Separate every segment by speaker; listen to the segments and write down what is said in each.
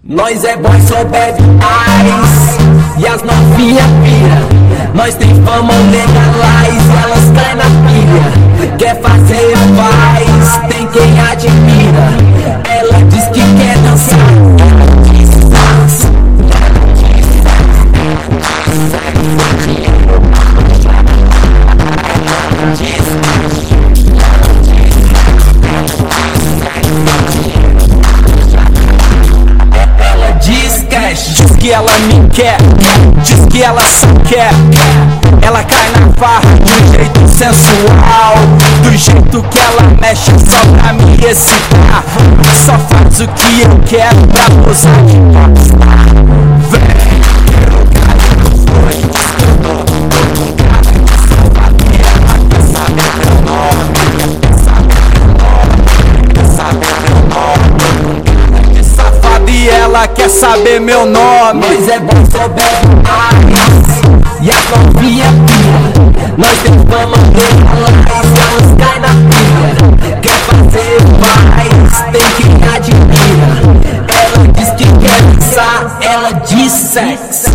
Speaker 1: Nós é bom, só bebe mais e as novinha pira. Nós tem fama, legalize, elas caem na pilha. Quer fazer, faz, tem quem admira. Ela diz que quer dançar, ela diz dança. Diz que ela me quer, diz que ela só quer. Ela cai na farra de um jeito sensual, do jeito que ela mexe só pra me excitar. Só faz o que eu quero pra posar de popstar. Vem, eu quero que foi, eu tô com cara de Salvador. Ela quer saber meu nome, quer saber meu nome, quer saber meu nome. E ela quer saber meu nome. Nós é bom, só bebe mais e a novinha pira. Nós tem fama, legalize, elas caem na pilha. Quer fazer, faz, tem quem admira. Ela diz que quer dançar, ela diz sexo.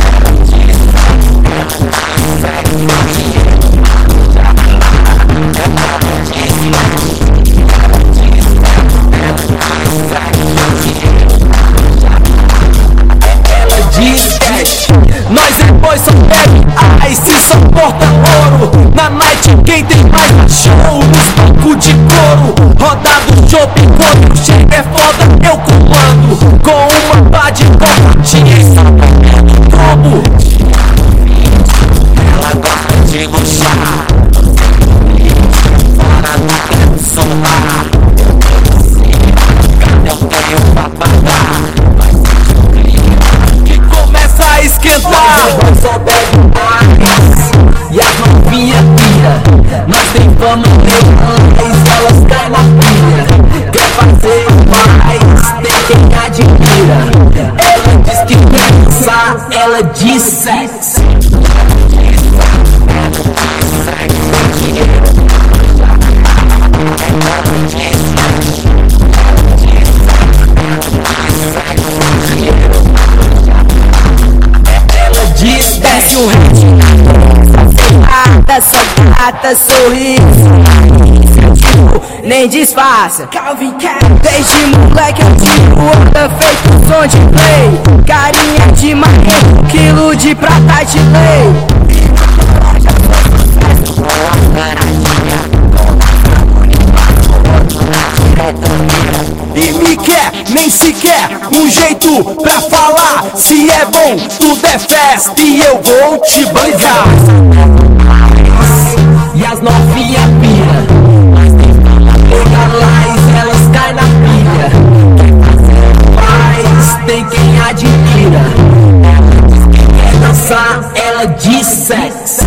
Speaker 1: Nós é boi, só bebe ice e só porta ouro. Na night quem tem mais show nos bancos de couro. Rodado, chope, quando chega é foda, eu comando. Com uma pá de copatinha e sapatinho combo. Ela gosta de luxar, fora do tempo solar. Eu tenho pra pagar, esquentar. Nós só bebe mais e as novinha pira. Nós tem fama, legalize, elas caem na pilha. Quer fazer mais, tem quem admira. Ela diz que quer dançar, ela diz sexo. Desce um essa gata sorriso, nem disfarça. Desde moleque eu tiro onda feito som de play. Carinha de marrento, quilo de prata de lei. E me quer, nem sequer um jeito pra falar. Se é bom, tudo é festa e eu vou te bancar. E as novinha pira, legalize, elas caem na pilha. Mas tem quem admira. Ela diz que quer dançar, ela diz sexo.